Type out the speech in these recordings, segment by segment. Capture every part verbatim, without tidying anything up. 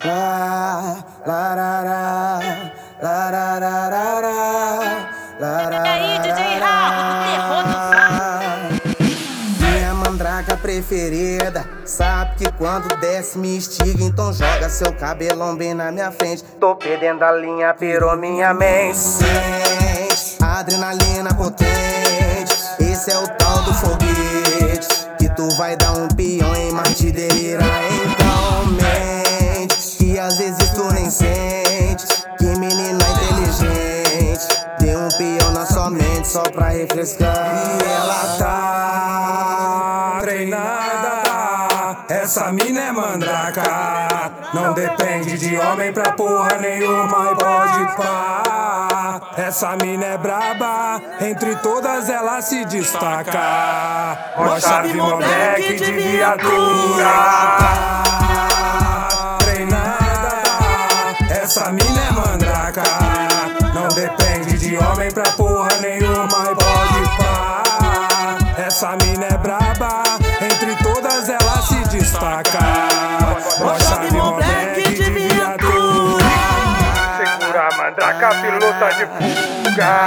La, la, la, la, la, la, la, la, la, la, E aí, D J Raul, o terror do minha mandraca preferida, sabe que quando desce me instiga, então joga seu cabelão bem na minha frente. Tô perdendo a linha, pirou minha mente. Sente adrenalina potente, esse é o tal do foguete, que tu vai dar um peão em mar de delirar. Então mente, que às vezes tu nem sente, que menina inteligente, dê um peão na sua mente só pra refrescar. E ela tá treinada, essa mina é mandraca, não depende de homem pra porra nenhuma e pode pá. Essa mina é braba, entre todas ela se destaca. Mó chave, mó black de viatura. Treinada, essa mina é mandraca, não depende de homem pra porra nenhuma e pode pá. Essa mina é braba, entre todas ela se destaca. Mó chave, mó black de viatura. Segura a mandraca, pilota de fuga.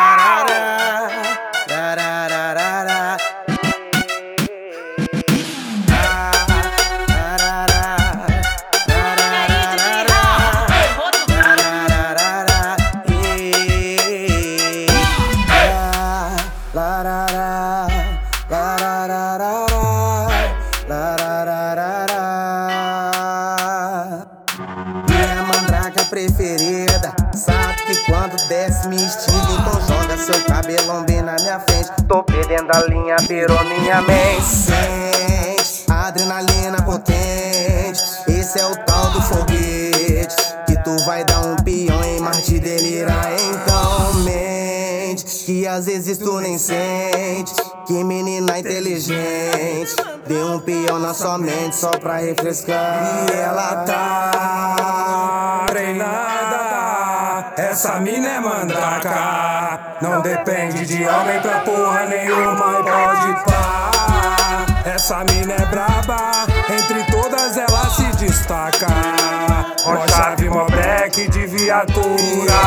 Minha mandraca preferida, sabe que quando desce me instiga, então joga seu cabelão bem na minha frente. Tô perdendo a linha, pirou minha mente. Sente adrenalina potente, esse é o tal do foguete, que tu vai dar um peão em mar de delirar. Então mente, que às vezes tu nem sente, que menina inteligente, dê um peão na sua mente só pra refrescar. E ela tá treinada, essa mina é mandraca, não depende de homem pra porra nenhuma e pode pá. Essa mina é braba, entre todas ela se destaca. Mó chave, mó black de viatura.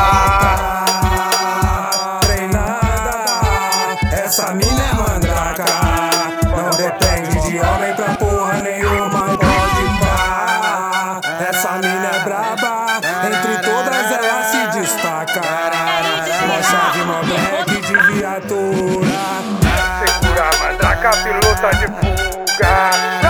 Treinada, essa mina é mandraca, não depende de homem pra porra nenhuma e pode pá. Essa mina é braba, entre todas ela se destaca. Mó chave, mó black de viatura. Segura a mandraca, pilota de fuga.